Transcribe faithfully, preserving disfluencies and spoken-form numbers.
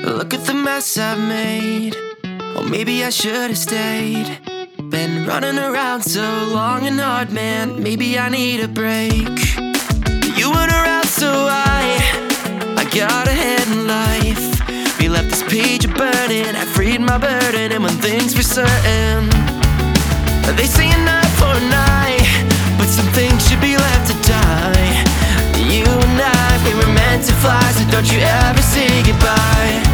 Look at the mess I've made. Or maybe I should have stayed. Been running around so long and hard, man. Maybe I need a break. You weren't around, so I I got ahead in life. We left this page burning. I freed my burden, and one thing's for certain, they say an eye for an eye, but some things should be left to die. You and I, we were meant to fly, so don't you ever say goodbye.